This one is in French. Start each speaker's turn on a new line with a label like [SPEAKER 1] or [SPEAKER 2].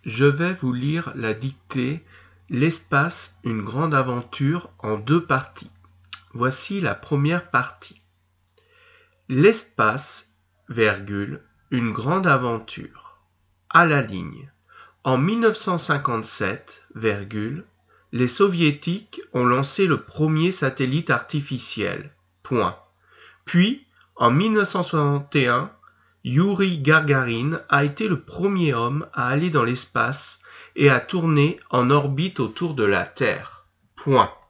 [SPEAKER 1] Je vais vous lire la dictée « L'espace, une grande aventure » en 2 parties. Voici la première partie. L'espace, une grande aventure. À la ligne. En 1957, les soviétiques ont lancé le premier satellite artificiel. Puis, en 1961, Youri Gagarin a été le premier homme à aller dans l'espace et à tourner en orbite autour de la Terre.